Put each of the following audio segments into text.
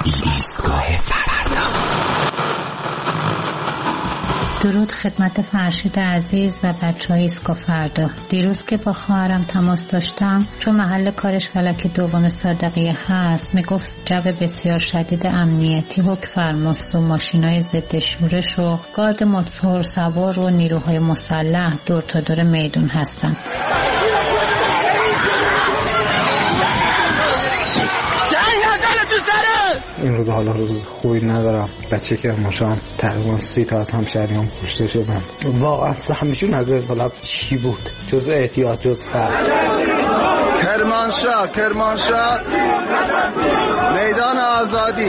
ایستگاه فردا. درود خدمت فرشید عزیز و بچه‌های ایستگاه فردا. دیروز که با خواهرم تماس داشتم، چون محل کارش فلک دوم صادقیه هست، میگفت جو بسیار شدید امنیتی حکم فرماست و ماشینای ضد شورش و گارد موتور سوار و نیروهای مسلح دور تا دور میدون هستن. این روز حالا روز خوبی ندارم. بچه که ماشام تقریبا 30 تا از همشهریام کشته شدن. واقعا سهمشون از انقلاب چی بود جز احتیاط، جز فرق. کرمانشاه میدان آزادی.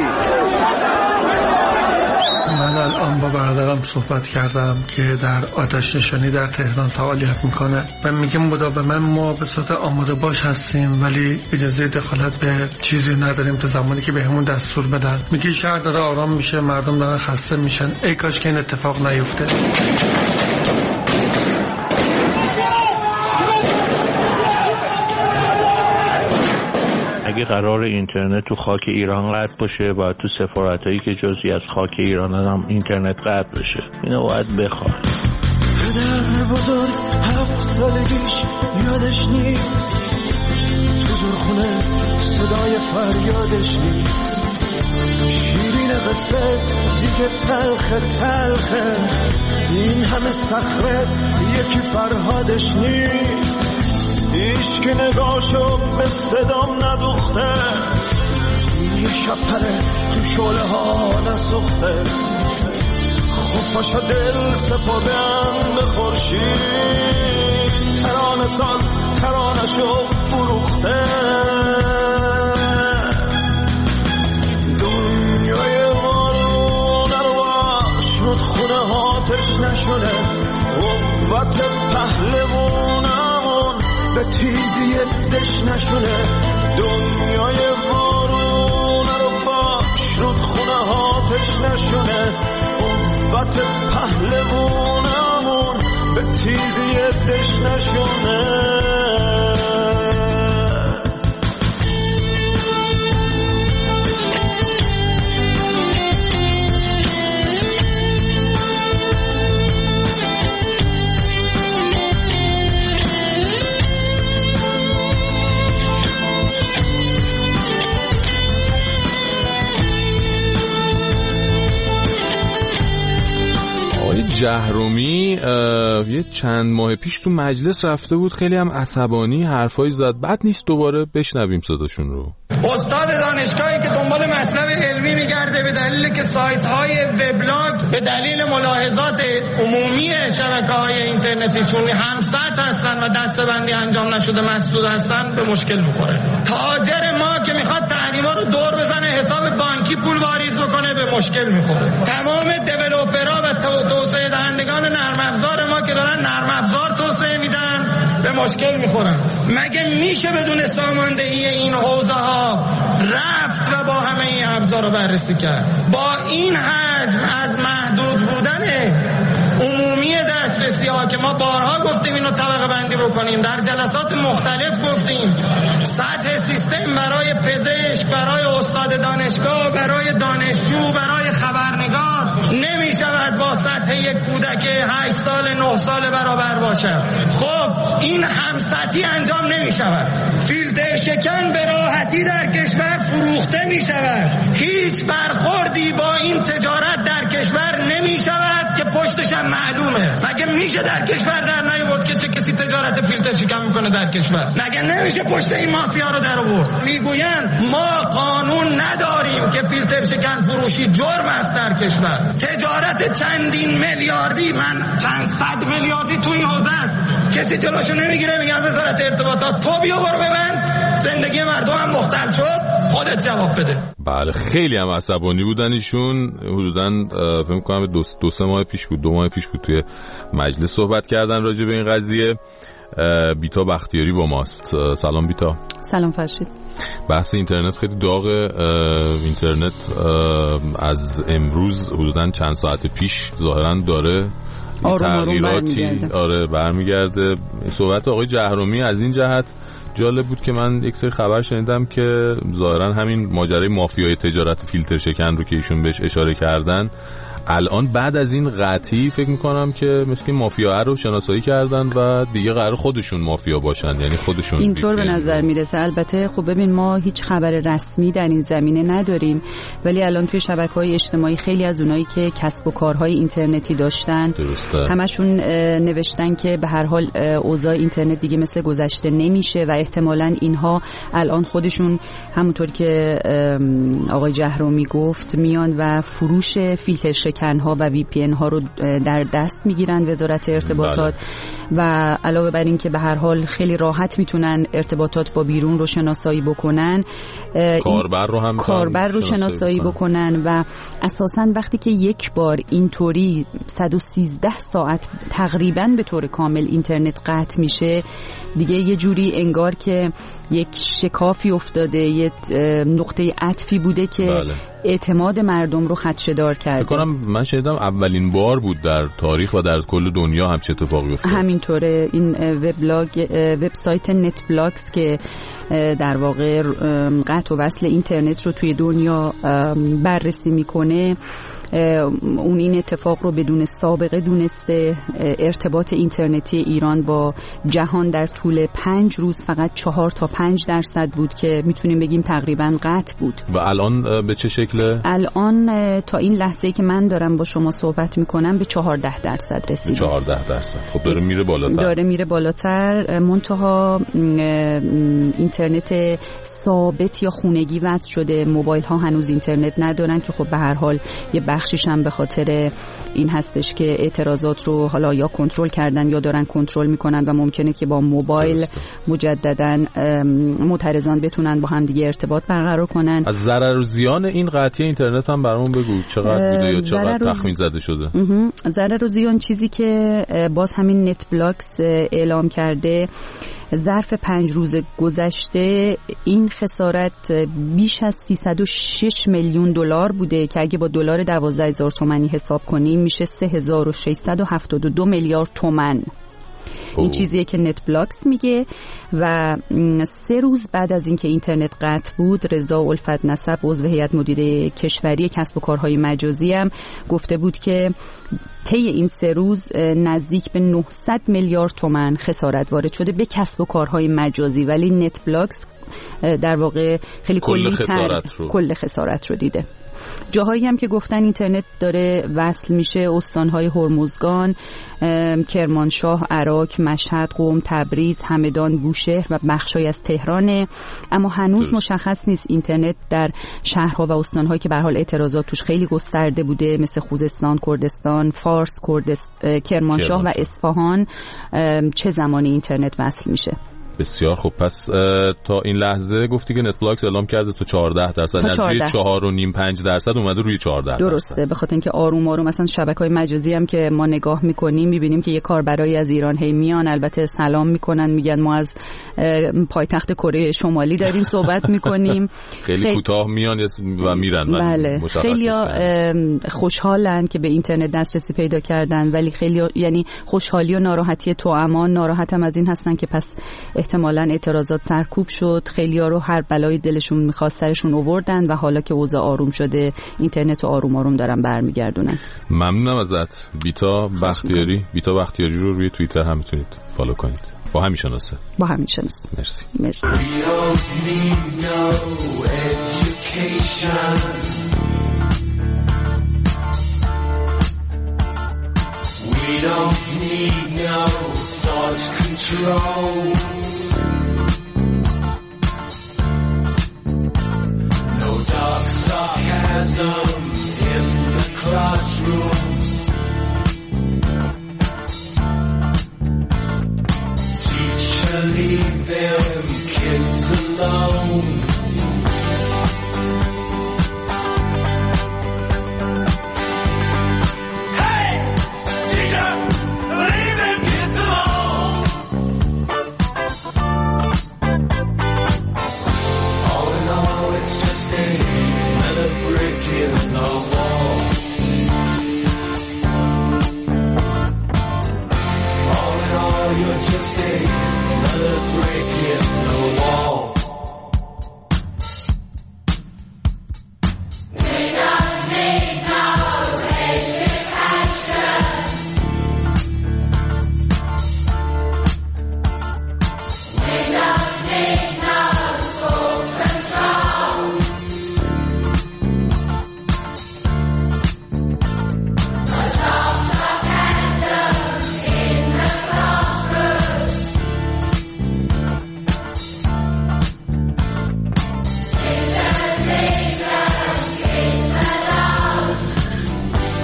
من الان با برادرم صحبت کردم که در آتش نشانی در تهران فعالیت میکنه و میگه مداوما ما به صورت آماده باش هستیم ولی اجازه دخالت به چیزی نداریم تا زمانی که بهمون دستور بدن. میگه شهر داره آرام میشه، مردم دارن خسته میشن، ای کاش که این اتفاق نیفته. اگه قرار اینترنت تو خاک ایران قطع باشه باید تو سفارتایی که جزئی از خاک ایران هم اینترنت قطع بشه. اینو باید بخواد. پدر بزرگ 7 سالگیش یادش نیست، تو زورخونه صدای فریادش نیست. شیرین قصه دیگه تلخه، این همه صخره یکی فرهادش نیست. هیچ که نگاهشو به صدام ندوخته، یه شب پره تو شعله ها نسوخته. خفاشا دل سپردن به خورشید، ترانه ساز ترانه‌شو فروخته. دنیای وارونه رو شد خونه هاتش نشونه، قوت پهلوونمون به تیزی دش نشونه. دنیای وارونه رو باش رود خونه هاتش نشونه، قوت پهلوونمون به تیزی دش نشونه. جهرومی یه چند ماه پیش تو مجلس رفته بود، خیلی هم عصبانی حرفایی زد. بد نیست دوباره بشنویم صداشون رو. استاد دانشگاهی که دنبال مطلب علمی میگرده به دلیل که سایت‌های وبلاگ به دلیل ملاحظات عمومی شبکه‌های اینترنتی چون همسط هستن و دسته‌بندی انجام نشده مسدود هستن به مشکل می‌خوره. تاجر ما که میخواد تحریما رو دور بزنه حساب بانکی پول واریز بکنه به مشکل می‌خوره. تمام دیولپرها و توسعه دهندگان نرم افزار ما که دارن نرم افزار توسعه میدن به مشکل میخورن. مگه میشه بدون ساماندهی این حوزه ها رفت و با همه این ابزار رو بررسی کرد؟ با این حجم از محدود بودن عمومی دسترسی ها که ما بارها گفتیم اینو طبقه بندی بکنیم، در جلسات مختلف گفتیم سطح سیستم برای پزشک، برای استاد دانشگاه، برای دانشجو، برای خبرنگار نمیشود با سطح یک کودک 8 سال 9 سال برابر باشد. خب این همسطحی انجام نمیشود. فیلتر شکن به راحتی در کشور فروخته میشود. هیچ برخوردی با این تجارت در کشور نمیشود که پشتش هم معلومه. مگه میشه در کشور در نیاورد که چه کسی تجارت فیلتر شکن میکنه در کشور؟ مگه نمیشه پشت این مافیا رو در آورد؟ میگویند ما قانون نداریم که فیلتر شکن فروشی جرم است در کشور. تجارت چندین میلیاردی، من چند صد میلیاردی تو این حوزه است، کسی جلوشو نمیگیره. میگن وزارت ارتباطات تو بیا برو ببند، زندگی مردم هم مختل شد، خودت جواب بده. بله خیلی هم عصبانی بودن ایشون. حدوداً فکر کنم 2-3 ماه پیش بود، 2 ماه پیش بود توی مجلس صحبت کردن راجع به این قضیه. بیتا بختیاری با ماست. سلام بیتا. سلام فرشید. بحث اینترنت خیلی داغه. اینترنت از امروز حدوداً چند ساعت پیش ظاهراً داره تغییراتی برمیگرده. صحبت آقای جهرومی از این جهت جالب بود که من یک سری خبر شنیدم که ظاهرا همین ماجرای مافیای تجارت فیلتر شکن رو که ایشون بهش اشاره کردن الان بعد از این قطعی فکر میکنم که مثل مافیا رو شناسایی کردن و دیگه قرار خودشون مافیا باشن، یعنی خودشون اینطور به نظر میرسه. البته خب ببین ما هیچ خبر رسمی در این زمینه نداریم، ولی الان توی شبکه‌های اجتماعی خیلی از اونایی که کسب و کارهای اینترنتی داشتن همشون نوشتن که به هر حال اوضاع اینترنت دیگه مثل گذشته نمیشه و احتمالاً اینها الان خودشون همونطور که آقای جهرومی گفت میان و فروش فیلتر شکن‌ها و VPN ها رو در دست میگیرن وزارت ارتباطات و علاوه بر این که به هر حال خیلی راحت میتونن ارتباطات با بیرون رو شناسایی بکنن، کاربر رو شناسایی بکنن و اساساً وقتی که یک بار اینطوری 113 ساعت تقریباً به طور کامل اینترنت قطع میشه دیگه یه جوری انگار که یک شکافی افتاده، یک نقطه عطفی بوده که اعتماد مردم رو خدشه‌دار کرده. فکر کنم من شنیدم اولین بار بود در تاریخ و در کل دنیا همچین اتفاقی افتاد. همینطوره. این وبسایت نت بلاکس که در واقع قطع و وصل اینترنت رو توی دنیا بررسی میکنه، اون این اتفاق رو بدون سابقه دونسته. ارتباط اینترنتی ایران با جهان در طول 5 روز فقط 4 تا 5% بود که میتونیم بگیم تقریبا قطع بود. و الان به چه شکله؟ الان تا این لحظه‌ای که من دارم با شما صحبت میکنم به 14% رسیده. 14%. خب داره میره بالاتر. داره میره بالاتر. منتها اینترنت ثابت یا خونگی وصل شده. موبایل ها هنوز اینترنت ندارن که خب به هر حال یه بخشش هم به خاطر این هستش که اعتراضات رو حالا یا کنترل کردن یا دارن کنترل میکنن و ممکنه که با موبایل مجدداً معترضان بتونن با هم دیگه ارتباط برقرار کنن. از ضرر و زیان این قطعی اینترنت هم برامون بگو چقدر بوده یا چقدر تخمین زده شده؟ ضرر و زیان چیزی که باز همین نت بلاکس اعلام کرده، ظرف 5 روز گذشته این خسارت بیش از 306 میلیون دلار بوده که اگه با دلار 12,000 تومانی حساب کنیم میشه 3672 میلیارد تومان. این چیزیه که نت بلاکس میگه. و 3 روز بعد از اینکه اینترنت قطع بود، رضا الفت نسب عضو هیئت مدیره کشوری کسب و کارهای مجازی هم گفته بود که طی این 3 روز نزدیک به 900 میلیارد تومان خسارت وارد شده به کسب و کارهای مجازی، ولی نت بلاکس در واقع خیلی کل خسارت رو دیده. جاهایی هم که گفتن اینترنت داره وصل میشه، استانهای هرمزگان، کرمانشاه، عراق، مشهد، قم، تبریز، همدان، بوشهر و بخشای از تهرانه. اما هنوز مشخص نیست اینترنت در شهرها و استانهایی که به هر حال اعتراضات توش خیلی گسترده بوده مثل خوزستان، کردستان، فارس، کرمانشاه و اصفهان چه زمانی اینترنت وصل میشه. بسیار خوب. پس تا این لحظه گفتی که نت بلاکس اعلام کرده تا 14%، نزدیک 4.5-5% اومده روی 14%. درسته، به خاطر اینکه آروم آروم مثلا شبکه‌های مجازی هم که ما نگاه می‌کنیم می‌بینیم که یه کاربرای از ایران هی میان، البته سلام می‌کنن، میگن ما از پایتخت کره شمالی داریم صحبت می‌کنیم. خیلی کوتاه میان و میرن. بله. خیلی خوشحالن که به اینترنت دسترسی پیدا کردن، ولی خیلی یعنی خوشحالی و ناراحتی توامان. ناراحتم از این هستن که پس احتمالاً اعتراضات سرکوب شد، خیلی‌ها رو هر بلای دلشون می‌خواست سرشون آوردن و حالا که اوضاع آروم شده اینترنت رو آروم آروم دارن برمیگردونن. ممنونم ازت. بیتا بختیاری رو روی توییتر هم میتونید فالو کنید. با همین شناسه. مرسی. We don't need no thought control. No dark sarcasm in the classroom. Teacher, leave them kids alone.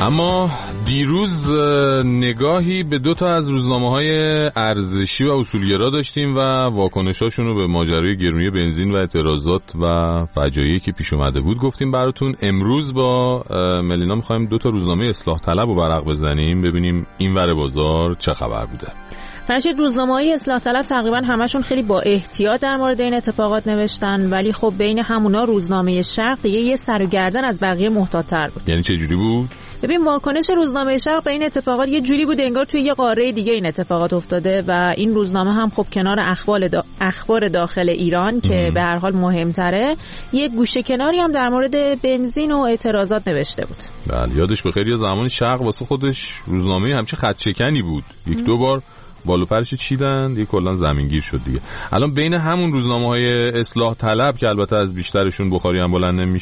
اما دیروز نگاهی به 2 از روزنامه‌های ارزشی و اصولگرا داشتیم و واکنش‌هاشون رو به ماجرای گرونی بنزین و اعتراضات و فجایعی که پیش اومده بود گفتیم براتون. امروز با ملینا می‌خوایم 2 روزنامه اصلاح طلب رو ورق بزنیم ببینیم این ور بازار چه خبر بوده. فرشید، روزنامه‌های اصلاح طلب تقریبا همشون خیلی با احتیاط در مورد این اتفاقات نوشتن، ولی خب بین همونا روزنامه شرق دیگه یه سر و گردن از بقیه محتاط‌تر بود. یعنی چه جوری بود؟ ببین، واکنش روزنامه شرق به این اتفاقات یه جوری بود انگار توی یه قاره دیگه این اتفاقات افتاده و این روزنامه هم خب کنار اخبار داخل ایران که به هر حال مهمتره، یه گوشه کناری هم در مورد بنزین و اعتراضات نوشته بود. بله، یادش بخیر یه زمانی شرق واسه خودش روزنامه همچه خط‌شکنی بود. 1-2 بار بالو پرش چیدن دیگه کلا زمینگیر شد دیگه. الان بین همون روزنامه‌های اصلاح طلب که البته از بیشترشون بخاری هم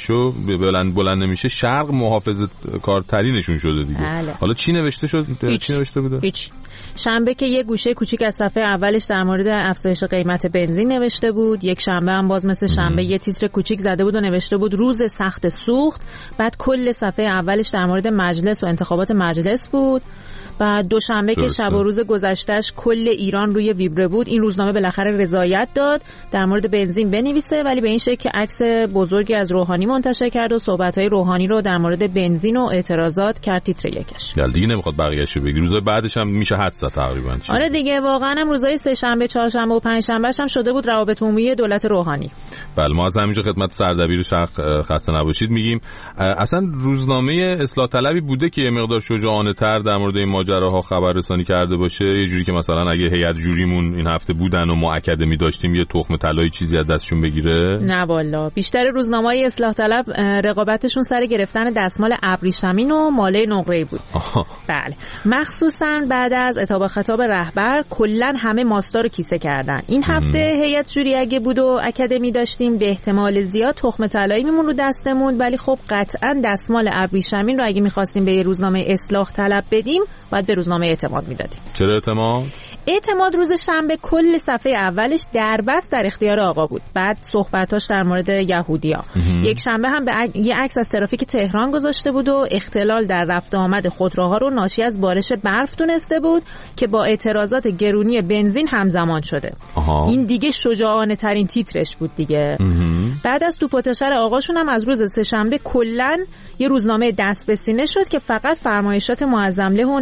بلند نمیشه شرق محافظه‌کارترینشون شده دیگه. حالا چی نوشته شد؟ چی نوشته بوده؟ هیچ. شنبه که یه گوشه کوچیک از صفحه اولش در مورد افزایش قیمت بنزین نوشته بود، یک شنبه هم باز مثل شنبه یه تیتر کوچیک زده بود و نوشته بود روز سخت سوخت. بعد کل صفحه اولش در مورد مجلس و انتخابات مجلس بود. و دوشنبه که شب و روز گذشتهش کل ایران روی ویبره بود، این روزنامه بالاخره رضایت داد در مورد بنزین بنویسه، ولی به این شکل که عکس بزرگی از روحانی منتشر کرد و صحبت‌های روحانی رو در مورد بنزین و اعتراضات کرد تیتر یکش. دیگه نمیخواد بقیه‌شو بگی. روزهای بعدش هم میشه حد زد تقریبا. آره دیگه، واقعا هم روزهای سه شنبه، چهارشنبه و پنجشنبه هم شده بود روابط عمومی دولت روحانی. بله، ما از همینجا خدمت سردبیر شرق خسته نباشید میگیم. اصلا روزنامه اصلاح طلبی بوده که یه مقدار شجاعانه‌تر در مورد این ماجراها خبررسانی کرده باشه، یه جوری که مثلا اگه هیئت جوریمون این هفته بودن و ما اکادمی داشتیم یه تخم طلایی چیزی از دستشون بگیره؟ نه والا، بیشتر روزنامه‌های اصلاح طلب رقابتشون سر گرفتن دستمال ابریشمین و ماله نقره‌ای بود. بله، مخصوصا بعد از اطاعت خطاب رهبر کلا همه ماستا رو کیسه کردن. این هفته هیئت جوری اگه بود و اکادمی داشتیم به احتمال زیاد تخم طلایی میمون رو دستمون، ولی خب قطعا دستمال ابریشمین رو اگه می‌خواستیم به روزنامه اصلاح طلب بدیم باید به روزنامه اعتماد میدادیم. چرا اعتماد؟ اعتماد روز شنبه کل صفحه اولش دربست در اختیار آقا بود. بعد صحبتاش در مورد یهودی‌ها. یک شنبه هم یه عکس از ترافیک تهران گذاشته بود و اختلال در رفت آمد خودروها رو ناشی از بارش برف دونسته بود که با اعتراضات گرونی بنزین همزمان شده. این دیگه شجاعانه ترین تیترش بود دیگه. بعد از توپ و تشر آقاشون هم از روز سه شنبه کلاً یه روزنامه دست به سینه شد که فقط فرمایشات معظم‌له و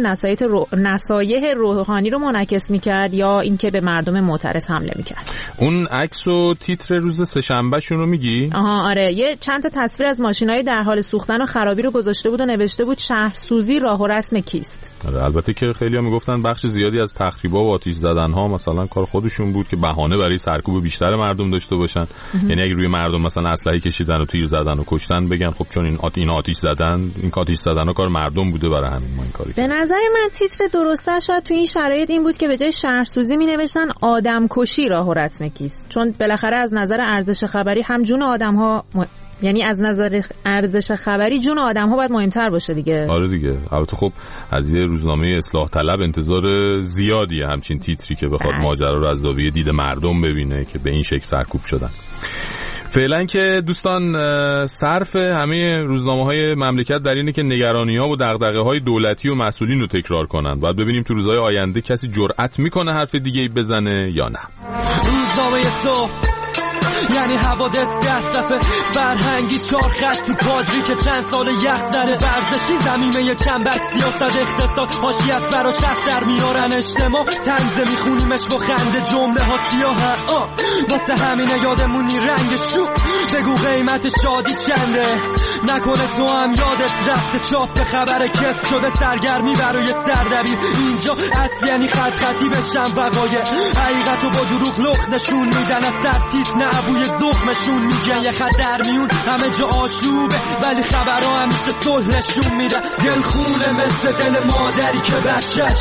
نصایح روحانی رو منعکس می‌کرد یا اینکه به مردم معترض حمله می‌کرد. اون عکس و تیتر روز سه شنبه شون رو میگی؟ آره، یه چند تا تصویر از ماشینای در حال سوختن و خرابی رو گذاشته بود و نوشته بود شهرسوزی راه و رسم کیست. آره، البته که خیلی‌ها میگفتن بخش زیادی از تخریب‌ها و آتش زدن‌ها مثلا کار خودشون بود که بهانه برای سرکوب بیشتر مردم داشته باشن. یعنی اگه روی مردم مثلا اسلحه کشیدن و تیر زدن و کشتن بگن خب چون این آتش زدن، این آتش زدن‌ها کار مردم بوده، برای همین ما این کاری به نظر من تیتر درسته شاید تو این شرایط این بود که به جای شهرسوزی می‌نوشتن آدمکشی راه و رسم کیست، چون بالاخره از نظر ارزش خبری هم جون آدم‌ها یعنی از نظر ارزش خبری جون آدم‌ها باید مهمتر باشه دیگه. آره دیگه. البته خب از یه روزنامه اصلاح طلب انتظار زیادیه همچین تیتری که بخواد ماجرا رو از زاویه دید مردم ببینه که به این شکل سرکوب شدن. فعلا که دوستان صرف همه روزنامه‌های مملکت در اینه که نگرانی‌ها و دغدغه‌های دولتی و مسئولین رو تکرار کنن. بعد ببینیم تو روزهای آینده کسی جرأت میکنه حرف دیگه‌ای بزنه یا نه. روزنامه صبح یعنی حوادث دستفه فرهنگی 4 خط تو کادری که چند سال یخ زده، ورزشی زمینه چنبر، سیاست اقتصاد حاشیه از برا شخص در میارن اجتماع، طنز میخونیمش با خنده جمله ها سیاه. واسه همینه یادمونی رنگ شو بگو قیمت شادی چنده، نکنه تو هم یادت رفته چاپ خبر کس شده سرگرمی برای سردبیر. اینجا اصل یعنی خط خطی بشم وقایع، حقیقتو با دروغ لخت نشون میدن، از سرتیت نه بوی زخمشون میگن، یه خط در میون همه جا آشوبه ولی خبرها همیشه صلح نشون میدن. دلخونه مثل دل مادری که بچهش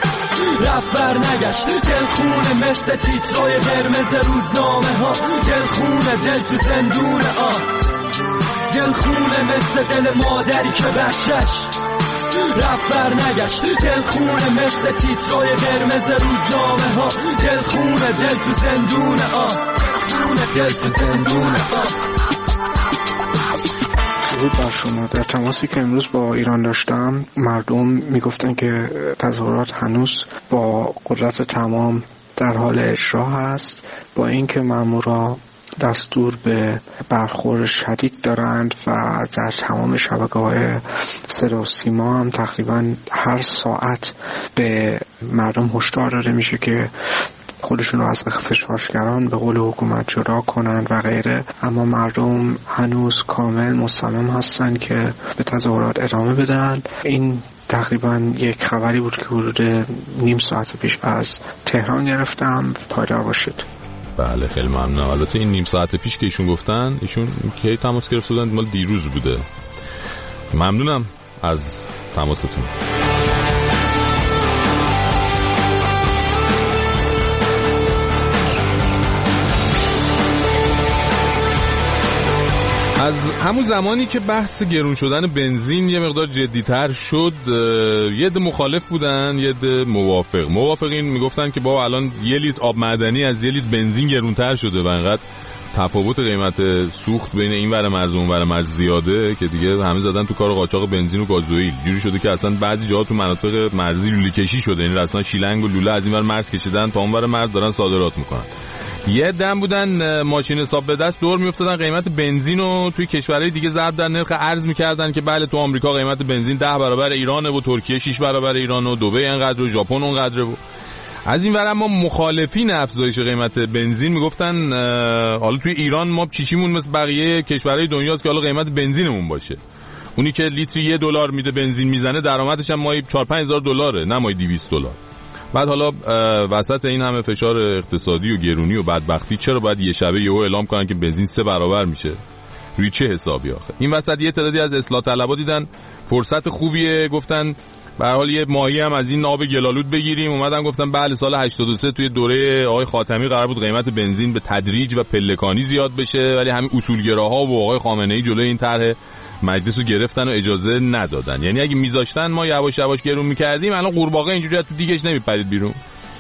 رفت بر نگشت، دلخونه مثل تیترای قرمز روزنامه ها، دلخونه دل تو زندونه دلخونه مثل دل مادری که بچهش رفت بر نگشت، دلخونه مثل تیترای قرمز روزنامه ها، دلخونه دل تو زندونه دل تو زندونه درود بر شما. در تماسی که امروز با ایران داشتم، مردم میگفتن که تظاهرات هنوز با قدرت تمام در حال اجرا هست، با اینکه مامورا دستور به برخورد شدید دارند و در تمام شبکه‌های صدا و سیما هم تقریبا هر ساعت به مردم هشدار داده میشه که خودشون رو از اغتشاشگران به قول حکومت جدا کنند و غیره، اما مردم هنوز کامل مصمم هستند که به تظاهرات ادامه بدن. این تقریبا یک خبری بود که حدود نیم ساعت پیش از تهران گرفتم. پایدار باشید. بله خیلی ممنون. البته این نیم ساعت پیش که ایشون گفتن، ایشون کی تماس گرفته بودن؟ مال دیروز بوده. ممنونم از تماستون. از همون زمانی که بحث گرون شدن بنزین یه مقدار جدی‌تر شد، یه عده مخالف بودن، یه عده موافق. موافقین میگفتن که با الان یه لیتر آب معدنی از یه لیتر بنزین گرونتر شده و انقدر تفاوت قیمت سوخت بین این ور مرز و اون ور مرز زیاده که دیگه همه زدن تو کار قاچاق بنزین و گازوئیل. جوری شده که اصلا بعضی جاها تو مناطق مرزی لوله کشی شده، یعنی رسما شیلنگ و لوله از این ور مرز کشیدن تا اون ور مرز دارن صادرات میکنن. یه دم بودن ماشین حساب به دست دور میافتادن قیمت بنزین رو توی کشورهای دیگه ضرب در نرخ ارز میکردن که بله تو آمریکا قیمت بنزین 10 برابر ایرانه و ترکیه 6 برابر ایرانه و دبی اینقدر و ژاپن اونقدره. و از این ور اما مخالفین افزایش قیمت بنزین میگفتن حالا توی ایران ما چیچیمون مثل بقیه کشورهای دنیاست که حالا قیمت بنزینمون باشه. اونی که لیتری $1 میده بنزین میزنه درآمدش هم ماهی 4-5 هزار دلاره، نه ماهی $200. بعد حالا وسط این همه فشار اقتصادی و گرونی و بدبختی چرا باید یه شبه یهو اعلام کنن که بنزین 3 برابر میشه؟ روی چه حسابی آخه؟ این وسط یه تعدادی از اصلاح طلبا دیدن فرصت خوبیه، گفتن به هر حال یه ماهی هم از این ناب گلالود بگیریم. اومدن گفتن بله سال 83 توی دوره آقای خاتمی قرار بود قیمت بنزین به تدریج و پلکانی زیاد بشه، ولی همین اصولگراها و آقای خامنه‌ای جلوی این طرح مجلس رو گرفتن و اجازه ندادن. یعنی اگه میذاشتن ما یواش یواش گرون میکردیم، الان قورباغه اینجوری تو دیگش نمیپرید بیرون.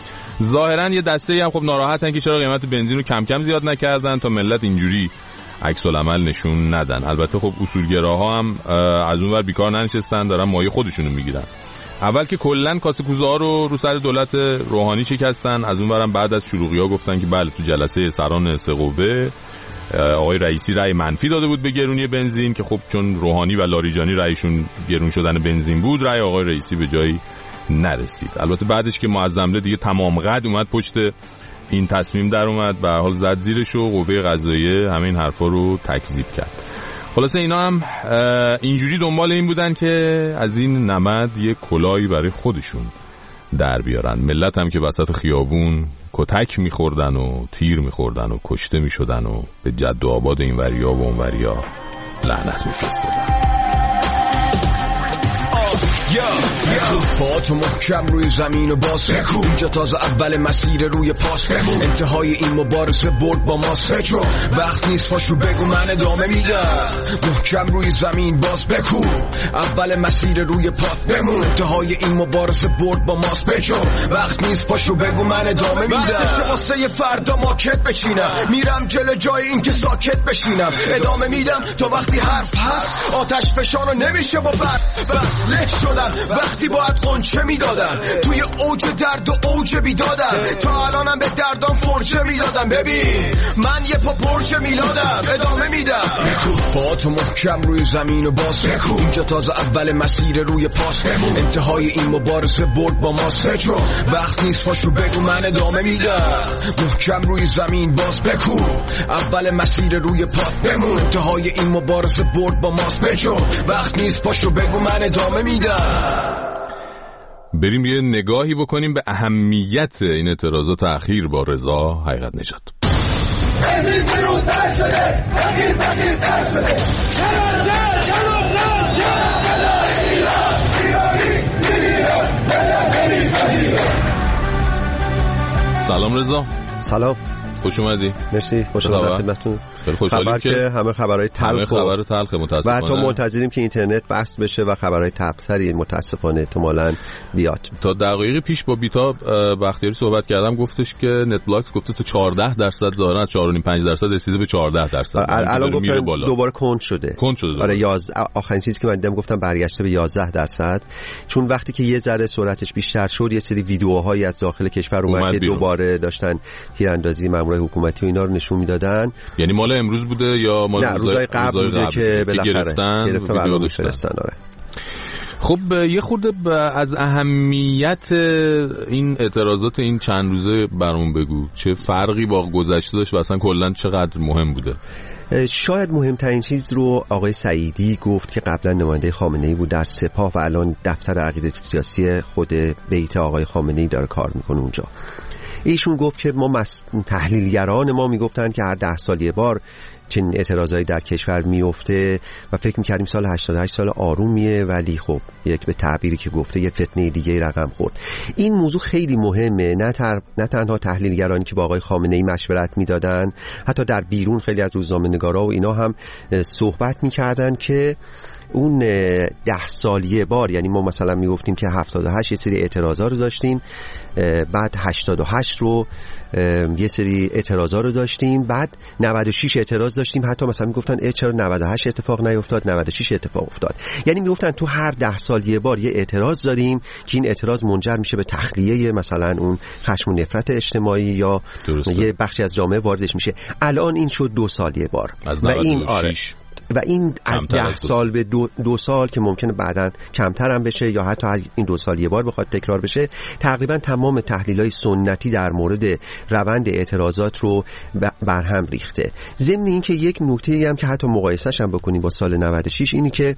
ظاهرا یه دسته‌ای هم خب ناراحتن که چرا قیمت بنزین رو کم کم زیاد نکردن تا ملت اینجوری عکس العمل نشون ندن. البته خب اصولگراها هم از اونور بیکار ننشستن، دارن مایه خودشونو میگیرن. اول که کلا کاسه کوزه ها رو سر دولت روحانی شکستن، از اونورم بعد از شلوغی‌ها گفتن که بله تو جلسه سران سه قوه آقای رئیسی رأی منفی داده بود به گرونی بنزین که خب چون روحانی و لاریجانی رأیشون گرون شدن بنزین بود، رأی آقای رئیسی به جایی نرسید. البته بعدش که معظم دیگه تمام قد اومد پشت این تصمیم در اومد، به هر حال زد زیرش و قوه قضاییه همه این حرفا رو تکذیب کرد. خلاصه اینا هم اینجوری دنبال این بودن که از این نمد یه کلاهی برای خودشون در بیارن. ملت هم که وسط خیابون کتک میخوردن و تیر میخوردن و کشته میشدن و به جد و آباد این وریا و اون وریا لعنت میفرستادن. پاتو محکم روی زمین و باز اینجا تازه اول مسیر روی پاس انتهای این مبارزه برد با ماست. وقت نیست پاشو بگو من ادامه میدم، محکم روی زمین باز بکو اول مسیر روی پاس بمون انتهای این مبارزه برد با ماست. وقت نیست پاشو بگو من ادامه میدم، وقتشه واسه فردا ماکت بچینم، میرم جلو جای این که ساکت بشینم، ادامه میدم تا وقتی حرف هست آتش فشانو نمیشه با بس لک شدم وقتی باید قنچه میدادم، توی اوج درد و اوج بیدادم، تا الانم به دردام فرجه میدادم. ببین من یه پا پرچه میلادم، ادامه میدم. پاتو محکم روی زمین و باز اینجا تازه اول مسیر روی پاس انتهای این مبارزه برد با ماست. وقت نیست پاشو بگو من ادامه میدم، محکم روی زمین باز بکو اول مسیر روی پاس بمون انتهای این مبارزه برد با ماست. وقت نیست پاشو بگو من ادامه میدم. بریم یه نگاهی بکنیم به اهمیت این اعتراضات اخیر با رضا حقیقت نژاد. سلام رضا. سلام. خوش اومدی. مرسی، خوش اومدید خدمتتون. خبر که همه خبرهای تلخ متاسفانه. و تا منتظریم که اینترنت وصل بشه و خبرهای تلخ‌تری متاسفانه احتمالاً بیاد. تا دقایقی پیش با بیتا بختیاری صحبت کردم، گفتش که نت بلاکس گفته تو 14% ظاهرا 4.5% رسیده به 14%. الان گفتن دوباره کند شده. آره 11 آخرین چیزی که من دیدم گفتم برگشته به 11%، چون وقتی که یه ذره سرعتش بیشتر شد یه سری ویدیوهایی از داخل کشور اومد که دوباره داشتن تیراندازی مامورای حکومتی و اینا رو نشون میدادن. یعنی مال امروز بوده یا مال روزای قبل بوده که بالاخره گرفته و فرستادن. آره. خب یه خورده از اهمیت این اعتراضات این چند روزه برامون بگو، چه فرقی با گذشته داشت و اصلا کلا چقدر مهم بوده؟ شاید مهمترین چیز رو آقای سعیدی گفت که قبلا نماینده خامنه‌ای بود در سپاه و الان دفتر عقیده سیاسی خود بیت آقای خامنه‌ای داره کار میکنه اونجا. ایشون گفت که ما تحلیلگران ما میگفتن که هر 10 سال یه بار چنین اعتراضایی در کشور میفته و فکر میکردیم سال 88 سال آرومیه، ولی خب یک به تعبیری که گفته یه فتنه دیگه رقم خورد. این موضوع خیلی مهمه، نه تنها تحلیلگرانی که با آقای خامنه‌ای مشورت میدادن، حتی در بیرون خیلی از روزنامه‌نگارا و اینا هم صحبت میکردن که اون 10 سال یه بار، یعنی ما مثلا میگفتیم که 78 یه سری اعتراضا رو داشتیم، بعد 88 رو یه سری اعتراضا رو داشتیم، بعد 96 اعتراض داشتیم، حتی مثلا میگفتن چرا 98 اتفاق نیفتاد، 96 اتفاق افتاد. یعنی میگفتن تو هر 10 سال یه بار یه اعتراض داریم که این اعتراض منجر میشه به تخلیه مثلا اون خشم و نفرت اجتماعی یا یه بخشی از جامعه واردش میشه. الان این شد 2 سال یه بار و این و این از 10 سال به 2 سال که ممکنه بعداً کمتر هم بشه یا حتی این 2 سال یه بار بخواد تکرار بشه، تقریبا تمام تحلیل‌های سنتی در مورد روند اعتراضات رو برهم ریخته. ضمن این که یک نکته‌ای هم که حتی مقایسه‌اش هم بکنیم با سال 96 اینی که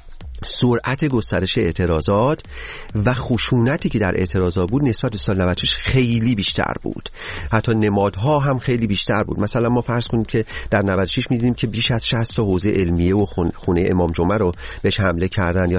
سرعت گسترش اعتراضات و خشونتی که در اعتراضات بود نسبت به سال 96 خیلی بیشتر بود. حتی نمادها هم خیلی بیشتر بود. مثلا ما فرض کنیم که در 96 می‌دیدیم که بیش از 60 تا حوزه علمیه و خونه امام جمعه رو بهش حمله کردن یا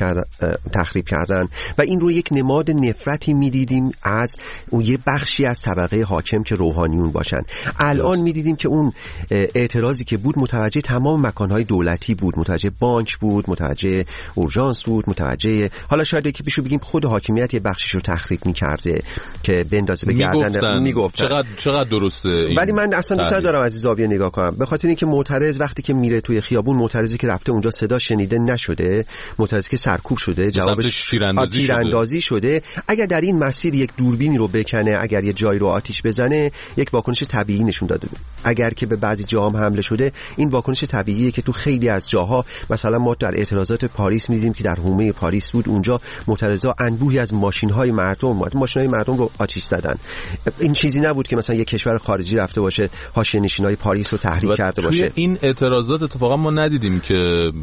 تخریب کردن و این رو یک نماد نفرتی می‌دیدیم از اون یه بخشی از طبقه حاکم که روحانیون باشن. الان می‌دیدیم که اون اعتراضی که بود متوجه تمام مکان‌های دولتی بود، متوجه بانک بود، متوجه اورژانس بود، متوجه حالا شاید یکی پیشو بگیم خود حاکمیت یه بخشش رو تخریب می‌کرده که بندازه به گردن میگفتن. چقدر درسته این؟ ولی من اصلا دوست دارم از این زاویه نگاه کنم، به خاطر اینکه معترض وقتی که میره توی خیابون، معترضی که رفته اونجا صدا شنیده نشده، معترضی که سرکوب شده، جوابش تیراندازی شده، اگر در این مسیر یک دوربینی رو بکنه، اگر یه جایی رو آتش بزنه، یک واکنش طبیعی نشون داده. اگر که به بعضی جاها حمله شده، این واکنش طبیعیه که تو خیلی از جاها مثلا ما در اعتراضات پاریس می‌دیدیم که در حومه پاریس بود، اونجا معترضا انبوهی از ماشین‌های مردم رو آتش زدن. این چیزی نبود که مثلا یک کشور خارجی رفته باشه حاشیه‌نشینای پاریس رو تحریک کرده باشه. این اعتراضات اتفاقا ما ندیدیم که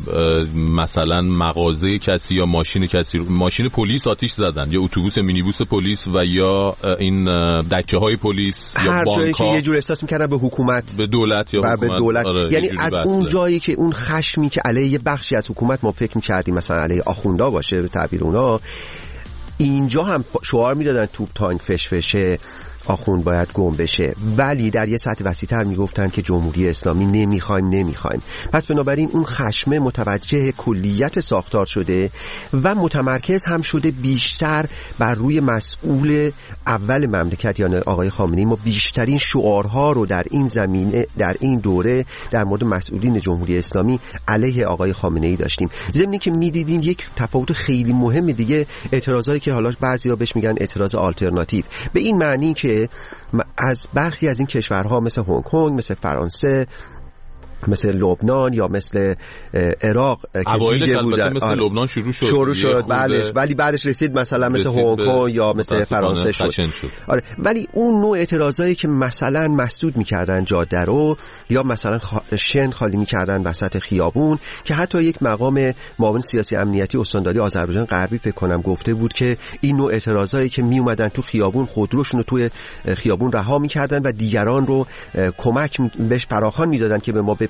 مثلا مغازه کسی یا ماشین پلیس آتش زدن یا اتوبوس مینیبوس پلیس و یا این دکه‌های پلیس یا هر جایی که یه جور احساس می‌کردن به حکومت، به دولت یا حکومت. به دولت. یعنی از اون جایی که اون خشمی که علیه یه بخشی از حکومت ما فکر می‌کردیم مثلا علیه آخوندا باشه به تعبیر اونا، اینجا هم شعار میدادن توپ تانک فشفشه، آخوند باید گم بشه، ولی در یه سطح وسیع‌تر میگفتن که جمهوری اسلامی نمیخوایم. پس بنابراین اون خشمه متوجه کلیت ساختار شده و متمرکز هم شده بیشتر بر روی مسئول اول مملکت یعنی آقای خامنه‌ای. ما بیشترین شعارها رو در این زمینه در این دوره در مورد مسئولین جمهوری اسلامی علیه آقای خامنه‌ای داشتیم. ضمن که میدیدیم یک تفاوت خیلی مهم دیگه، اعتراضایی که حالا بعضیا بهش میگن اعتراض آلترناتیو، به این معنی که از برخی از این کشورها مثل هنگ کنگ، مثل فرانسه، مثل لبنان یا مثل عراق که دیگه بودن، مثل لبنان شروع شد بعدش، ولی بعدش رسید مثلا مثل هنگ کنگ یا مثل فرانسه شد. آره، ولی اون نوع اعتراضایی که مثلا مسدود می‌کردن جاده رو یا مثلا شن خالی می‌کردن وسط خیابون، که حتی یک مقام معاون سیاسی امنیتی استانداری آذربایجان غربی فکر کنم گفته بود که این نوع اعتراضایی که می اومدن تو خیابون خودروشون رو توی خیابون رها می‌کردن و دیگران رو کمک بهش فراخوان می‌دادن که به ما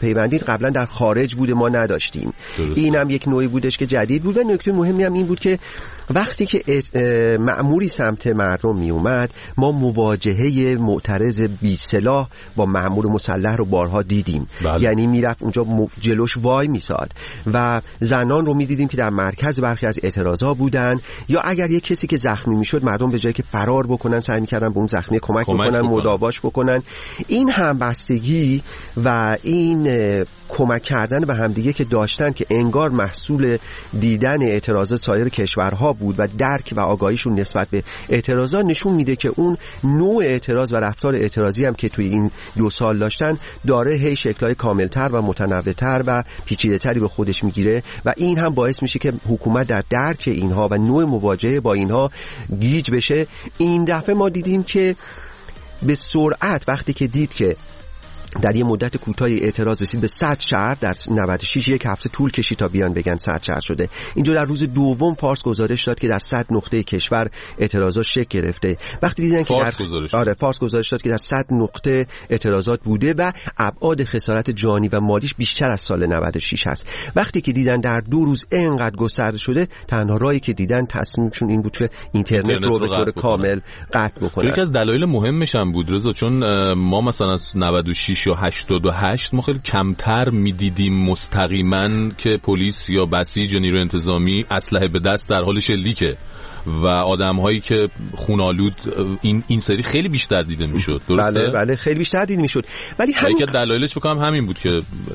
بپیوندید قبلا در خارج بوده، ما نداشتیم. این هم یک نوعی بودش که جدید بود. و نکته مهمی هم این بود که وقتی که مأموری سمت مردم می اومد، ما مواجهه معترض بی سلاح با مأمور مسلح رو بارها دیدیم. یعنی میرفت اونجا جلوش وای میساد و زنان رو میدیدیم که در مرکز برخی از اعتراضا بودن، یا اگر یک کسی که زخمی میشد مردم به جایی که فرار بکنن سعی میکردن به اون زخمی کمک بکنن، مداواش بکنن. این همبستگی و این کمک کردن به همدیگه که داشتن که انگار محصول دیدن اعتراضات سایر کشورها بود و درک و آگاهیشون نسبت به اعتراضات نشون میده که اون نوع اعتراض و رفتار اعتراضی هم که توی این 2 سال داشتن داره هی شکل‌های کاملتر و متنوع‌تر و پیچیده‌تری به خودش میگیره و این هم باعث میشه که حکومت در درک اینها و نوع مواجهه با اینها گیج بشه. این دفعه ما دیدیم که به سرعت وقتی که دید که در یه مدت کوتاهی اعتراض رسید به 100 شهر در 96، یک هفته طول کشید تا بیان بگن 100 شهر شده. اینجا در روز دوم فارس گزارش داد که در 100 نقطه کشور اعتراضات شکل گرفته. وقتی دیدن که فارس گزارش داد که در 100 نقطه اعتراضات بوده و ابعاد خسارت جانی و مالیش بیشتر از سال 96 هست. وقتی که دیدن در 2 روز اینقدر گسترده شده، تنها راهی که دیدن تصمیمشون این بود که اینترنت رو به طور کامل قطع بکنن. یکی از دلایل مهمش هم بود رضا، چون ما مثلا از 96 یا 88 ما خیلی کمتر میدیدیم مستقیما که پلیس یا بسیج یا نیروی انتظامی اسلحه به دست در حال شلیکه و آدم‌هایی که خونالود این سری خیلی بیشتر دیده میشد. درسته؟ بله خیلی بیشتر دیده میشد. ولی یکی از دلایلش بکنم همین بود که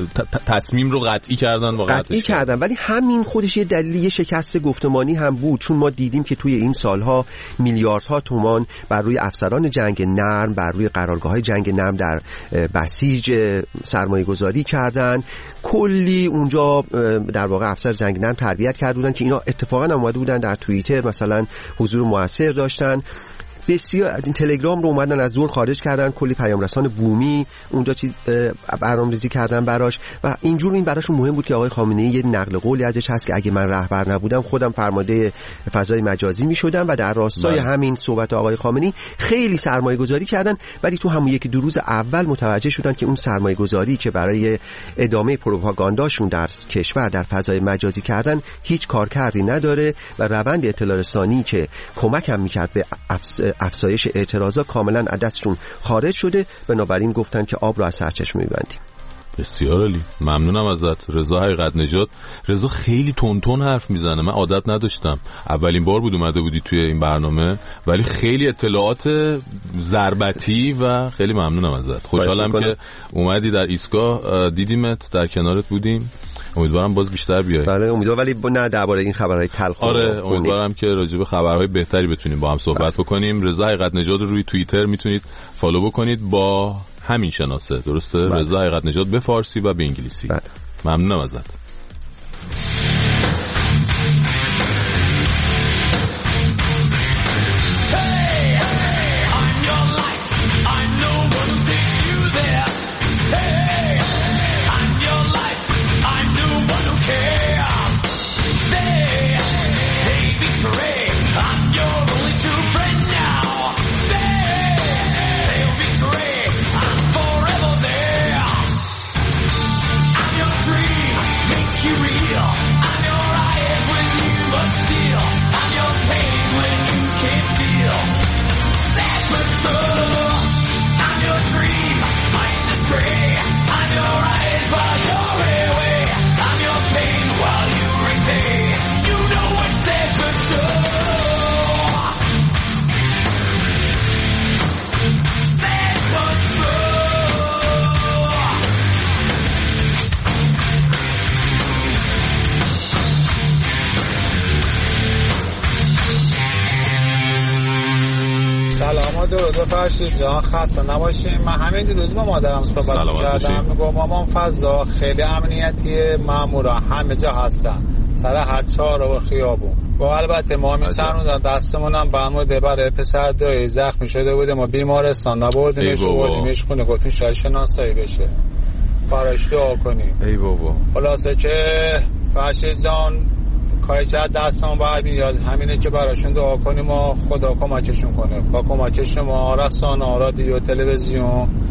تصمیم رو قطعی کردن. ولی همین خودش یه دلیل شکست گفتمانی هم بود، چون ما دیدیم که توی این سالها میلیاردها تومان بر روی افسران جنگ نرم، بر روی قرارگاه‌های جنگ نرم در بسیج سرمایه‌گذاری کردن. کلی اونجا در واقع افسر جنگ نرم تربیت کرده بودن که اینا اتفاقا اومده بودن در توییتر مثلا حضور موثر داشتن. بسیار این تلگرام رو اومدن از دور خارج کردن، کلی پیام رسان بومی اونجا چیز برنامه‌ریزی کردن براش و اینجور این براشون مهم بود که آقای خامنه‌ای یه نقل قولی ازش هست که اگه من رهبر نبودم خودم فرمانده فضای مجازی میشدم و در راستای همین صحبت آقای خامنه‌ای خیلی سرمایه‌گذاری کردن، ولی تو همون 1-2 روز اول متوجه شدن که اون سرمایه‌گذاری که برای ادامه پروپاگانداشون در کشور در فضای مجازی کردن هیچ کارکردی نداره و روند اطلاع رسانی که کمک هم می‌کرد به افزایش اعتراضا کاملا از دستشون خارج شده. بنابراین گفتن که آب رو از سرچشمه می‌بندیم. بسیار عالی، ممنونم ازت رضا حقیقت نژاد. رضا خیلی تون حرف میزنه، من عادت نداشتم، اولین بار بود اومده بودی توی این برنامه، ولی خیلی اطلاعات ضربتی و خیلی ممنونم ازت. خوشحالم که اومدی در ایستگاه، دیدیمت، در کنارت بودیم. امیدوارم باز بیشتر بیای. بله امیدوارم، ولی نه درباره این خبرهای تلخ. آره امیدوارم که راجع به خبرهای بهتری بتونیم با هم صحبت بکنیم. رضا حقیقت نژاد رو روی توییتر میتونید فالو بکنید با همین شناسه، درسته؟ رضا حقیقت نژاد به فارسی و به انگلیسی. ممنونم ازت. فرشید جان خسته نباشیم. من همین روز با مادرم صحبت کردم، میگم مامان فضا خیلی امنیتی، مامورا همه جا هستن سر هر چهار و خیابون. با البته ما میسرون دستمون هم برموده برای پسر دایی زخمی شده بوده، ما بیمارستان نبردیمش، بردیمش خونه، گفتیم شاید شناسایی بشه، براش دعا کنیم. ای بابا خلاصه که فرشید جان کاری که دستمون باید میاد همینه که براشون دعا کنیم و خدا کمکشون کنه. با کمک شما رسانه‌ها، رادیو، تلویزیون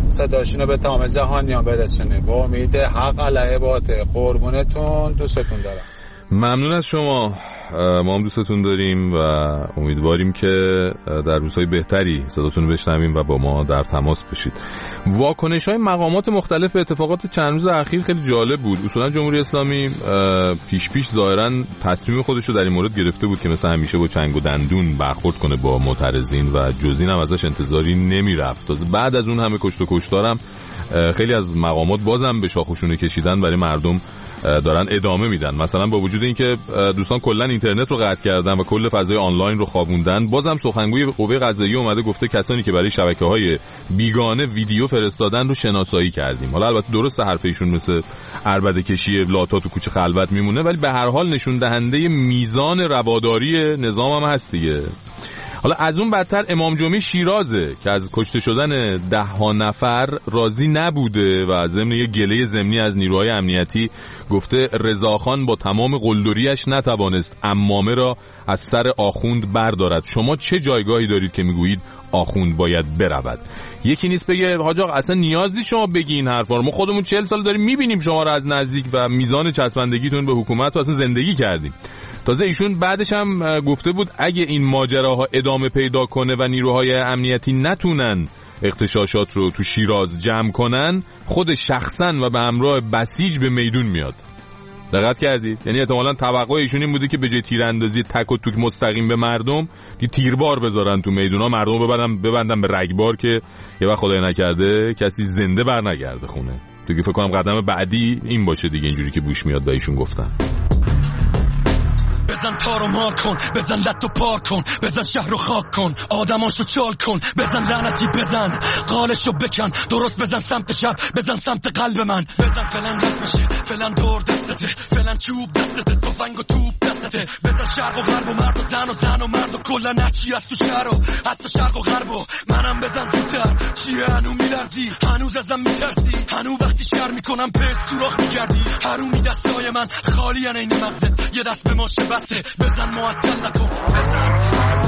صداشونو به تمام جهانیان برسونه. با امید حق علیه باطل. قربونتون، دوستتون دارم. ممنون از شما. ما هم دوستتون داریم و امیدواریم که در روزهای بهتری صداتون رو بشنویم و با ما در تماس بشید. واکنش‌های مقامات مختلف به اتفاقات چند روز اخیر خیلی جالب بود. اصولا جمهوری اسلامی پیش ظاهراً تصمیم خودش رو در این مورد گرفته بود که مثل همیشه با چنگ و دندون برخورد کنه با معترضین و جز این هم ازش انتظاری نمیرفت. بعد از اون همه کشت و کشتارم خیلی از مقامات بازم به شاخشونه کشیدن برای مردم دارن ادامه میدن. مثلا با وجود اینکه دوستان کلا اینترنت رو قطع کردن و کل فضای آنلاین رو خوابوندن، بازم سخنگوی قوه قضاییه اومده گفته کسانی که برای شبکه‌های بیگانه ویدیو فرستادن رو شناسایی کردیم. حالا البته درسته حرف ایشون مثل عربده کشی لاتات و کوچه خلوت میمونه، ولی به هر حال نشون دهنده میزان رواداری نظام هم هست دیگه. حالا از اون بدتر امام جمعه شیرازه که از کشته شدن 10 نفر راضی نبوده و ضمن یه گله ضمنی از نیروهای امنیتی گفته رضاخان با تمام قلدریش نتوانست عمامه را از سر آخوند بردارد. شما چه جایگاهی دارید که میگویید آخوند باید برود؟ یکی نیست بگه حاج آقا اصلا نیاز نیست شما بگی این حرفا رو، ما خودمون 40 سال داریم میبینیم شما رو از نزدیک و میزان چسبندگیتون به حکومت رو اصلا زندگی کردیم. تازه ایشون بعدش هم گفته بود اگه این ماجراها ادامه پیدا کنه و نیروهای امنیتی نتونن اغتشاشات رو تو شیراز جمع کنن، خود شخصا و به همراه بسیج به میدون میاد. دقت کردید؟ یعنی احتمالاً توقع ایشون این بوده که به جای تیراندازی تک و توک مستقیم به مردم، تیربار بذارن تو میدونا، مردم ببندن به رگبار که یه وقت خدای نکرده کسی زنده برنگرده خونه. دیگه فکر کنم قدم بعدی این باشه دیگه، اینجوری که بوش میاد و ایشون گفتن. بزن تارو مار کن، بزن لط و پار کن، بزن شهر رو خاک کن، آدماشو چال کن، بزن لعنتی بزن، قالشو بکن، درست بزن سمت چپ، بزن سمت قلب من، بزن فلان دست میشه، فلان دور دستته، فلان چوب دستته، تفنگ و توپ دستته، بزن شرق و غرب و مرد و زن و مرد و کلا نچی از تو شهر و حتی شرق و غرب و منم بزن زودتر. چیه هنو میلرزی؟ هنوز ازم میترسی؟ هنو وقتی شر میکنم پس سوراخ میگردی؟ حرومی دستای من خالی ان این مغزت، یه دست به ماشه بسه، بزن معطل نکن، بزن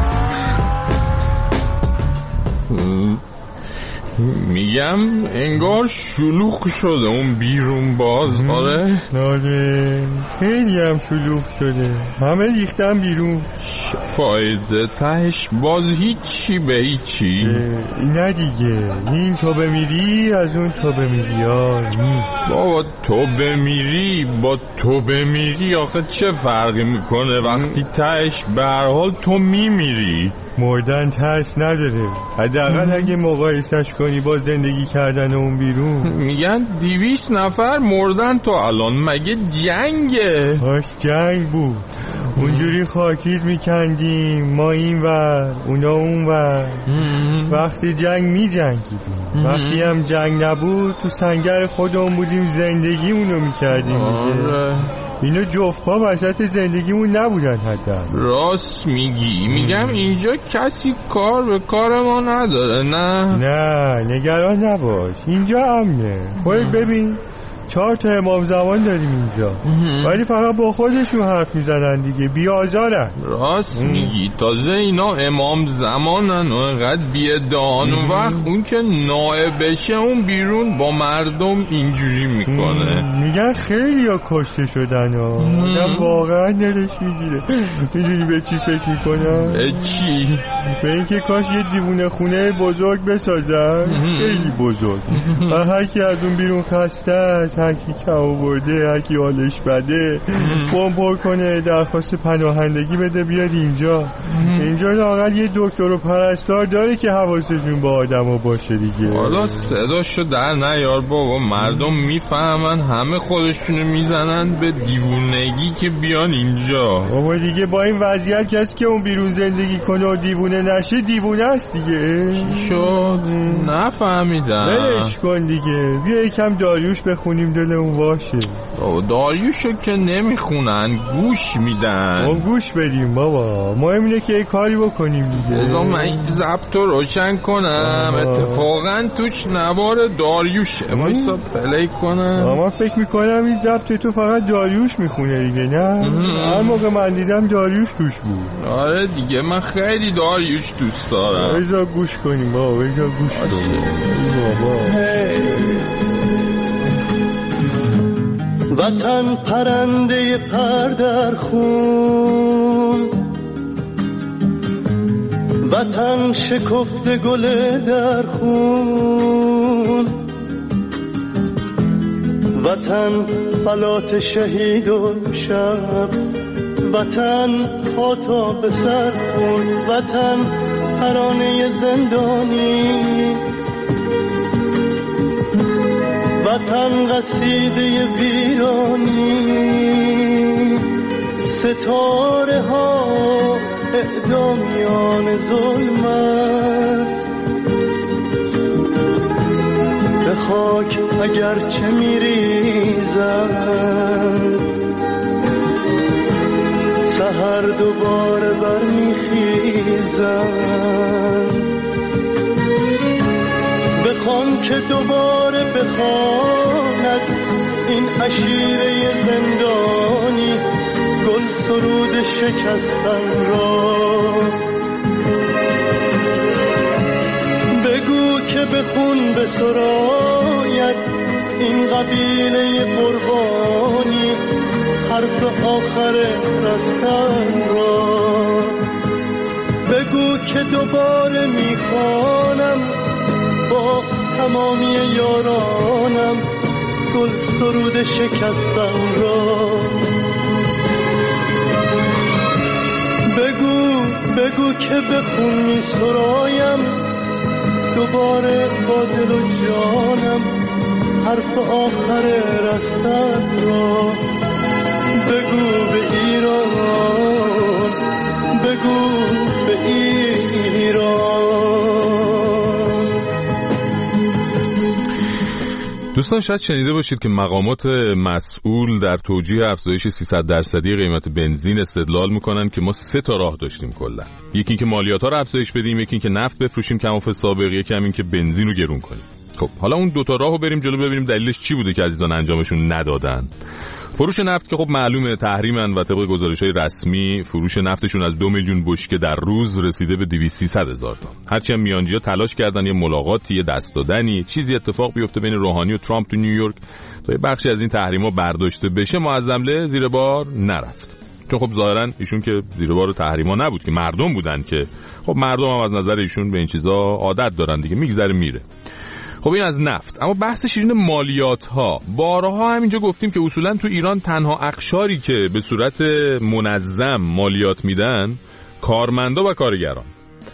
میگم انگار شلوغ شده اون بیرون باز. آره خیلی هم شلوغ شده، همه ریختن بیرون. فایده تهش باز هیچی به هیچی. نه دیگه، این تو بمیری از اون تو بمیری. بابا تو بمیری با تو بمیری آخه چه فرقی میکنه وقتی تهش به هر حال تو میمیری؟ مردن ترس نداره، حداقل اگه مقایسش کنی با زندگی کردن اون بیرون. میگن 200 نفر مردن تا الان، مگه جنگه؟ هاش جنگ بود، اونجوری خاکیز میکندیم، ما این ور اونا اون ور. وقتی جنگ میجنگیدیم، وقتی هم جنگ نبود تو سنگر خودمون بودیم، زندگیمونو میکردیم. اینا جفت‌ها وسط زندگیمون نبودن حتی. راست میگی. میگم اینجا کسی کار به کار ما نداره. نه نگران نباش، اینجا امنه. خودت ببین 4 تا امام زمان داریم اینجا، ولی فقط با خودشون حرف میزنن دیگه، بیازارن. راست میگی. تازه اینا امام زمانن و اینقدر بی‌ادعان، و وقت اون که نائبشه اون بیرون با مردم اینجوری میکنه. میگن خیلی ها کشته شدن ها، میگن واقعا دلش میگیره. میدونی به چی فکر میکنم؟ به چی؟ به اینکه کاش یه دیوونه خونه بزرگ بسازن، خیلی بزرگ، و هر کی از اون بیرون خسته است، هر کی کم آورده، هر کی حالش بده، فرم پر کنه، درخواست پناهندگی بده، بیاد اینجا. اینجا لااقل یه دکتر و پرستار داره که حواسشون با آدما باشه دیگه. حالا صداشو در نیار بابا، مردم میفهمن همه خودشونو میزنن به دیوونگی که بیان اینجا. بابا دیگه با این وضعیت کسی که اون بیرون زندگی کنه و دیوونه نشه دیوونه است دیگه. چی شد؟ نفهمیدم. ولش کن دیگه، بیا یکم داریوش بخونیم دل اون باشه. داریوشو که نمیخونن، گوش میدن. گوش بدیم بابا، مهم اینه که کاری بکنیم دیگه. بذار من این ضبط رو روشن کنم. اتفاقا توش نوار داریوشه. وایسا پلی کنم. من فکر میکنم این ضبط تو فقط داریوش میخونه دیگه. نه هر موقع من دیدم داریوش توش بود. آره دیگه من خیلی داریوش دوست دارم. بذار گوش کنیم بابا. بذار گوش کنیم بابا. وطن پرنده پر در خون، وطن شکفته گل در خون، وطن فلات شهید و شب، وطن پا تا به سر خون، وطن ترانه زندانی، وطن قصیده ویرانی، ستاره ها اعدامیان ظلمت، به خاک اگرچه میریزد سحر دوباره برمیخیزد، بخوان که دوباره بخواند این عشیره زندانی گل سرود شکستن را، بگو که بخون بسراید این قبیله قربانی حرف آخر رستن را، بگو که دوباره میخوانم با تمامی یارانم گل سرود شکستن را، بگو که بخون می سرایم دوباره با دل و جانم حرف آخر رستن را، بگو به ایران، بگو به ایران. دوستان شاید شنیده باشید که مقامات مسئول در توجیه افزایش 300% قیمت بنزین استدلال میکنن که ما 3 تا راه داشتیم کلا. یکی این که مالیات‌ها رو افزایش بدیم، یکی این که نفت بفروشیم کماف سابق، یکی همین که بنزین رو گرون کنیم. خب حالا اون 2 تا راهو بریم جلو ببینیم دلیلش چی بوده که عزیزان انجامشون ندادن. فروش نفت که خب معلومه تحریمن و طبق گزارش‌های رسمی فروش نفتشون از 2 میلیون بشکه در روز رسیده به 200-300,000 تا. هرچند میانجی‌ها تلاش کردن یه ملاقاتی، یه دست دادنی، چیزی اتفاق بیفته بین روحانی و ترامپ تو نیویورک تا یه بخشی از این تحریم‌ها برداشته بشه، معظمله زیر بار نرفت. چون خب ظاهراً ایشون که زیر بار تحریم‌ها نبود که مردم بودن که خب مردم هم از نظر ایشون به این چیزا عادت دارن دیگه، میگذره میره. خب این از نفت. اما بحث شیرین مالیات ها، بارها همینجا گفتیم که اصولا تو ایران تنها اقشاری که به صورت منظم مالیات میدن کارمندا و کارگران.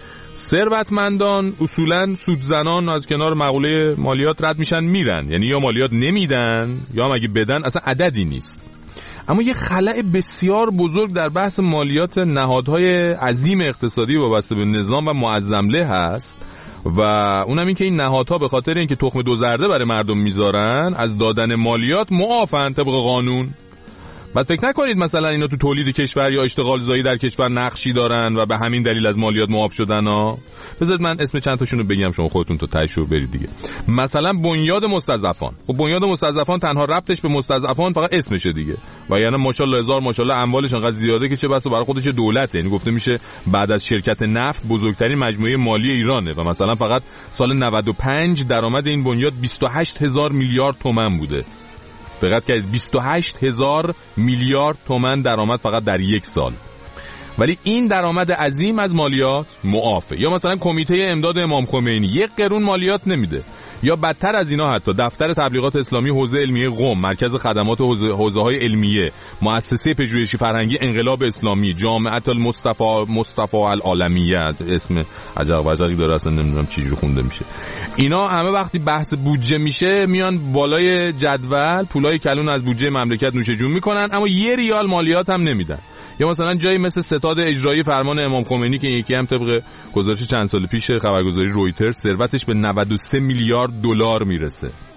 ثروتمندان اصولا سودزنان از کنار مقوله مالیات رد میشن میرن، یعنی یا مالیات نمیدن یا مگه بدن اصلا عددی نیست. اما یه خلأ بسیار بزرگ در بحث مالیات نهادهای عظیم اقتصادی وابسته به نظام و معظمله هست و اونم این که این نهادها به خاطر اینکه تخم دو زرده برای مردم میذارن از دادن مالیات معافن طبق قانون. بعد فکر نکنید مثلا اینا تو تولید کشور یا اشتغال زایی در کشور نقشی دارن و به همین دلیل از مالیات معاف شدن ها. بذارید من اسم چند تاشونو بگم شما خودتون تو تایشو برید دیگه. مثلا بنیاد مستضعفان. خب بنیاد مستضعفان تنها ربطش به مستضعفان فقط اسمشه دیگه. و یعنی ماشاءالله هزار ماشاءالله اموالش انقدر زیاده که چه بسا برای خودش دولته. یعنی گفته میشه بعد از شرکت نفت بزرگترین مجموعه مالی ایرانه و مثلا فقط سال 95 درآمد این بنیاد 28,000 میلیارد تومان بوده. دقت کردید 28,000 میلیارد تومان درآمد فقط در یک سال. ولی این درآمد عظیم از مالیات معافه. یا مثلا کمیته امداد امام خمینی 1 قرون مالیات نمیده. یا بدتر از اینا حتی دفتر تبلیغات اسلامی حوزه علمیه قم، مرکز خدمات حوزه‌های علمیه، مؤسسه پژوهشی فرهنگی انقلاب اسلامی، جامعه المصطفى العالمیه، اسم عجب وجقی داره اصلا نمیدونم چجوری خونده میشه. اینا همه وقتی بحث بودجه میشه میان بالای جدول پولای کلون از بودجه مملکت نوش جون میکنن، اما 1 ریال مالیات هم نمیدن. یا مثلا جایی مثل ستاد اجرایی فرمان امام خمینی که یکی هم طبق گزارش چند سال پیش خبرگزاری رویترز ثروتش به 93 میلیارد دلار میرسه.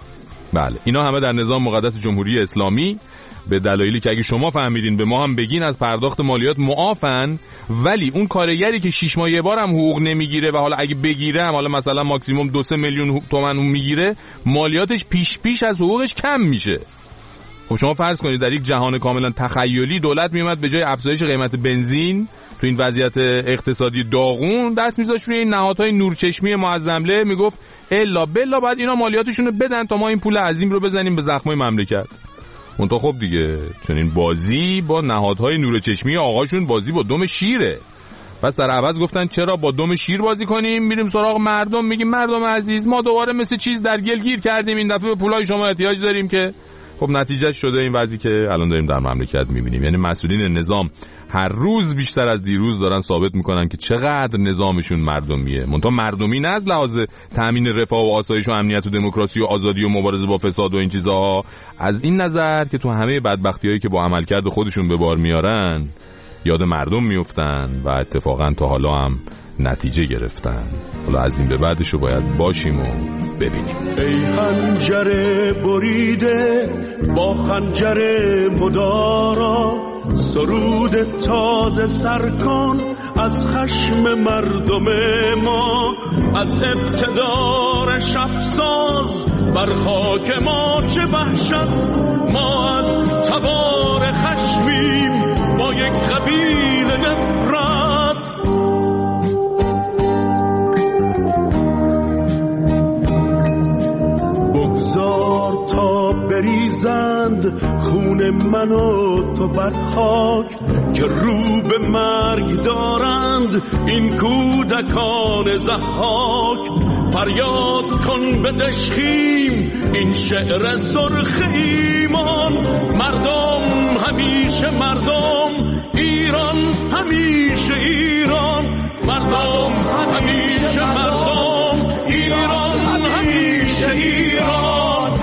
بله اینا همه در نظام مقدس جمهوری اسلامی به دلایلی که اگه شما فهمیدین به ما هم بگین از پرداخت مالیات معافن، ولی اون کارگری که 6 ماه یه بار هم حقوق نمیگیره و حالا اگه بگیره هم حالا مثلا ماکسیموم 2-3 میلیون تومان میگیره، مالیاتش پیش از حقوقش کم میشه. خب شما فرض کنید در یک جهان کاملا تخیلی دولت میومد به جای افزایش قیمت بنزین تو این وضعیت اقتصادی داغون دست میذاشت روی این نهادهای نورچشمی معظمله، میگفت الا بلا بعد اینا مالیاتشون رو بدن تا ما این پول عظیم رو بزنیم به زخمای مملکت. اون تا خب دیگه چون این بازی با نهادهای نورچشمی آقاشون بازی با دم شیره. پس در عوض گفتن چرا با دم شیر بازی کنیم، میریم سراغ مردم، میگیم مردم عزیز ما دوباره مثل چیز در گل گیر کردیم، این دفعه به پولای شما احتیاج داریم که خب نتیجه شده این وضعی که الان داریم در مملکت میبینیم. یعنی مسئولین نظام هر روز بیشتر از دیروز دارن ثابت میکنن که چقدر نظامشون مردمیه. منتها مردمی نه از لحاظ تامین رفاه و آسایش و امنیت و دموکراسی و آزادی و مبارزه با فساد و این چیزها، از این نظر که تو همه بدبختیایی که با عملکرد خودشون به بار میارن یاد مردم میفتن و اتفاقا تا حالا هم نتیجه گرفتن. حالا از این به بعدشو باید باشیم و ببینیم. ای خنجر بریده با خنجر مدارا، سرود تازه سرکن از خشم مردم ما، از ابتدار شبساز بر خاک ما چه وحشت، ما از تبار خشمیم با یک قبیل نفرت. بگذار تا بریزند خون من و تو بر خاک، که رو به مرگ دارند این کودکان ضحاک. فریاد کن به دشخیم این شعر سرخ ایمان، مردم همیشه مردم، ایران همیشه ایران، مردم همیشه مردم، ایران همیشه ایران.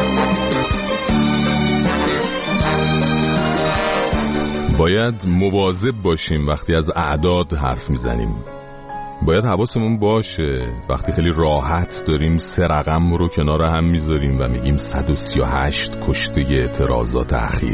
باید مواظب باشیم وقتی از اعداد حرف میزنیم. باید حواسمون باشه وقتی خیلی راحت داریم 3 رقم رو کنار هم میذاریم و میگیم 138 کشته اعتراضات اخیر.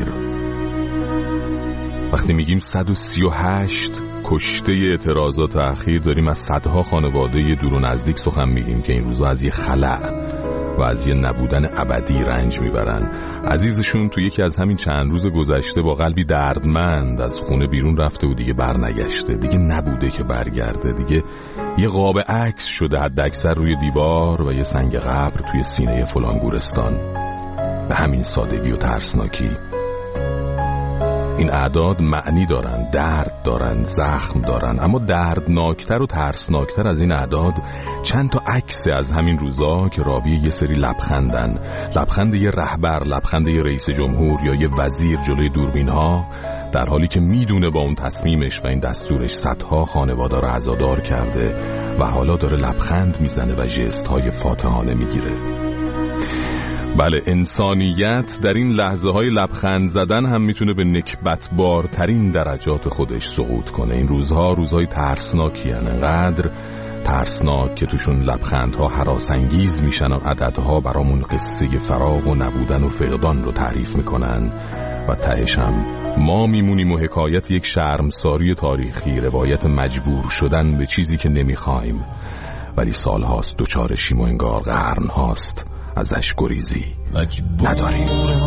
وقتی میگیم 138 کشته اعتراضات اخیر داریم از صدها خانواده دور و نزدیک سخن میگیم که این روزا از یه خلأ و از یه نبودن ابدی رنج میبرن. عزیزشون تو یکی از همین چند روز گذشته با قلبی دردمند از خونه بیرون رفته و دیگه برنگشته، دیگه نبوده که برگرده، دیگه یه قاب عکس شده حد اکثر روی دیوار و یه سنگ قبر توی سینه فلان گورستان. به همین سادگی و ترسناکی. این اعداد معنی دارن، درد دارن، زخم دارن، اما دردناکتر و ترسناکتر از این اعداد چند تا عکس از همین روزا که راوی یه سری لبخندن. لبخند یه رهبر، لبخند یه رئیس جمهور یا یه وزیر جلوی دوربین ها، در حالی که میدونه با اون تصمیمش و این دستورش صدها خانواده رو عزادار کرده و حالا داره لبخند میزنه و ژست های فاتحانه میگیره. بله، انسانیت در این لحظه های لبخند زدن هم میتونه به نکبتبارترین درجات خودش سقوط کنه. این روزها روزهای ترسناکی هن، انقدر ترسناک که توشون لبخندها هراسانگیز میشن و عددها برامون قصه فراق و نبودن و فقدان رو تعریف میکنن و تهش هم ما میمونیم و حکایت یک شرمساری تاریخی، روایت مجبور شدن به چیزی که نمیخوایم ولی سالهاست دوچارشیم و انگار قرن هاست ازش گریزی نداریم.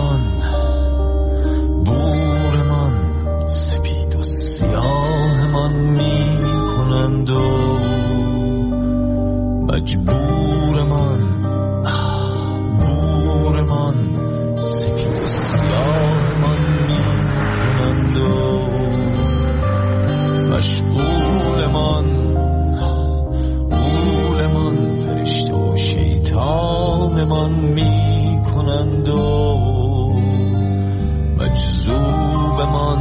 بورمان سپید و سیاهمان می کنند و مجبورمان بورمان سپید و سیاهمان می کنند و مشغولمان غولمان فرشته و شیطانمان می کنند و مجذوبمان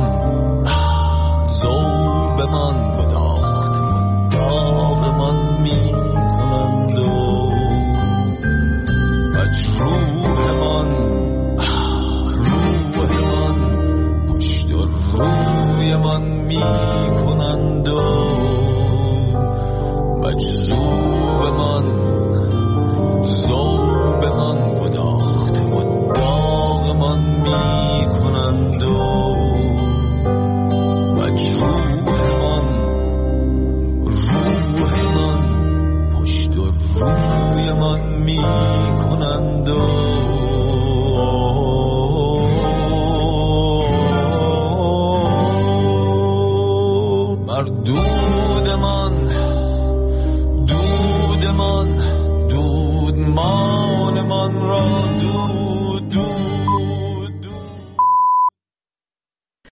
ذوبمان گداخت مداممان می کنند و مجروحمان روحمان پشت و رویمان می کنند